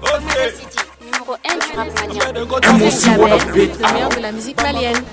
Numéro 1 du rap malien. Le meilleur de la musique malienne.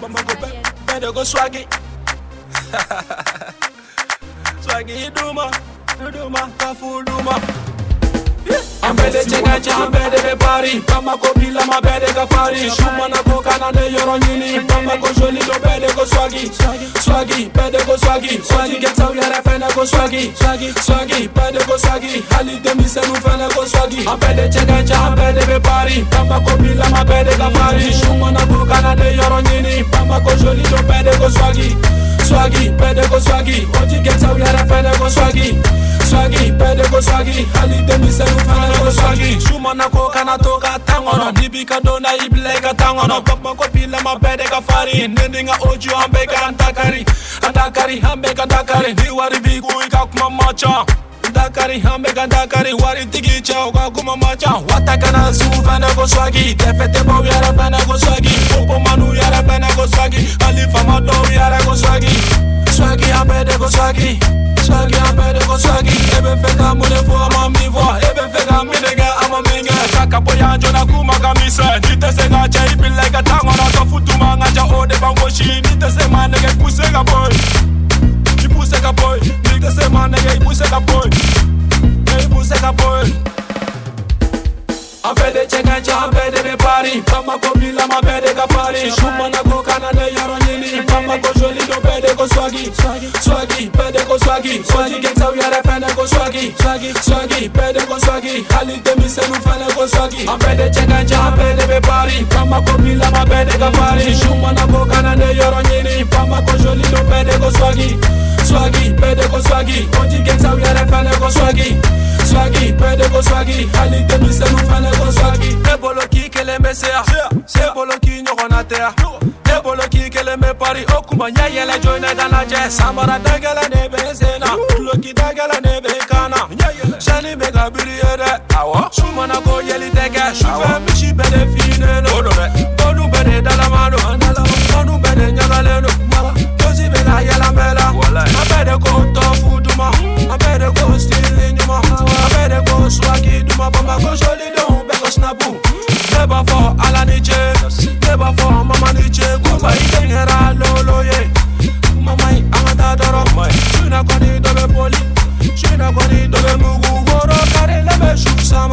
Swaggy Duma, Kafu Duma. Ambede chegacha, ambede be pari. Pama ko bila mabede ka fari. Shuma na ko kanane yoro nyini. Pama ko joli do bede ko swaggy. Swaggy, bede ko swaggy. Swaggy get out yara fena ko swaggy. Swaggy, bede ko swaggy. Hali de mi senu fena ko swaggy. Ambede chegacha, ambede be pari. Pama ko bila mabede ka fari. Shuma na ko kanane yoro nyini. Pama ko joli do bede ko swaggy. Swaggy, bede ko swaggy. Oji get out yara fena ko swaggy. Swaggy, bede ko swaggy. Hali de mi senu fena ko swaggy. Shuma na ko kana toka tangono. Dibi ka dona ibile ka tangono. Papa ko pila ma bede ka fari. Nendinga oju ambe ka antakari. Antakari ambe ka antakari. Ni wari bigu ika kuma macha. Antakari ambe ka antakari. Wari tigi cha uka kuma macha. Watakana su fena ko swaggy. Tefete bo yara fena ko swaggy. Popo manu yara fena ko swaggy. Alifa mado yara ko swaggy. Swaggy ambede ko swaggy. Swaggy ambede ko swaggy. Ebe feka mune fo ama mi vo. Ebe feka minega ama minga. Kaka boya jona kuma kamisa. Nite se gacha ipi like a tango na ka futuma ngaja ode bangoshi. Nite se manega ipuse ka boy. Ipuse ka boy. Nite se manega ipuse ka boy. Ipuse ka boy. Ambede chegacha ambede be pari. Pama ko bila mabede ka fari. Shuma na ko kanane yoro nyini. Pama ko joli do bede ko swaggy. Swaggy, bede ko swaggy. Swaggy get out yara fena ko swaggy. Swaggy, bede ko swaggy. Hali de mi senu fena ko swaggy. Ambede chegacha ambede be pari. Pama ko bila mabede ka fari. Shuma na ko kanane yoro nyini. Pama ko joli do bede ko swaggy. Swaggy, bede ko swaggy. Oji get out yara fena ko swaggy. Swaggy, bede ko swaggy. Hali de mi senu fena ko swaggy. Ebolo ki kele mesea. Ebolo ki nyogona tea. Ebolo ki kele me pari. Okuma nya yele joina gana je. Samara dagala ne be sena. Loki dagala ne be kana. Shani me gabiri ere. Awo. Shuma na ko yeli tege. Shufa mi shi bede fine no. Bonu bede dalamano. Bonu bede nyagaleno. Kosi be ga yela mela. Abede ko tofu duma. Abede ko stili nyuma. Abede ko swaggy duma. Bamba ko joli don be ko snapu. Never for alaniche. Never for mama niche. Kuba itengera lolo ye. Mama amata doro. Shuna kwani dobe poli. Shuna kwani dobe mugu. Goro kare lebe shuk sama.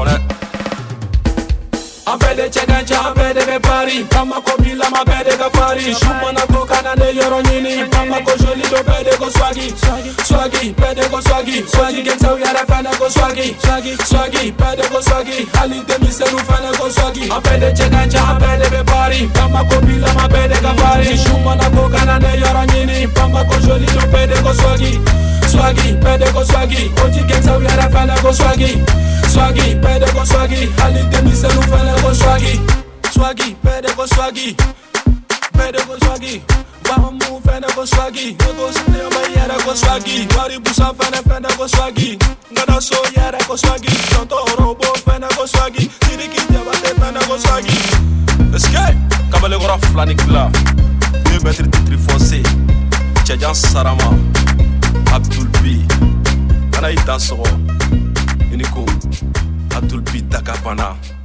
Ambede chegacha ambede be pari. Pama ko bila ma bede ka fari. Shuma na ko kanane yoro nyini. Pama ko joli do bede ko swaggy. Swaggy, bede ko swaggy. Swaggy get out yara fana ko swaggy. Swaggy, bede ko swaggy. Hali de mi senu fana ko swaggy. Ambede chegacha ambede be pari. Pama ko bila ma bede ka fari. Shuma na ko kanane yoro nyini. Pama ko joli do bede ko swaggy. Swaggy, bede ko swaggy. Oji get out yara fana ko swaggy. Swaggy, bede ko swaggy. Hali de mi senu fana ko swaggy. Swaggy, bede ko swaggy. Bede ko swaggy. Bamu fana ko swaggy. Ego sine ma yara ko swaggy. Wari busa fana ko swaggy. Ngada so yara ko swaggy. Tonto robo fana ko swaggy. Tiriki jabate fana ko swaggy. Escape. Kabale gora flani kla. 2 mètres de foncé. Tchadjan Sarama. Abdul B. Ana itanso. Unico. Abdul B Dakapana.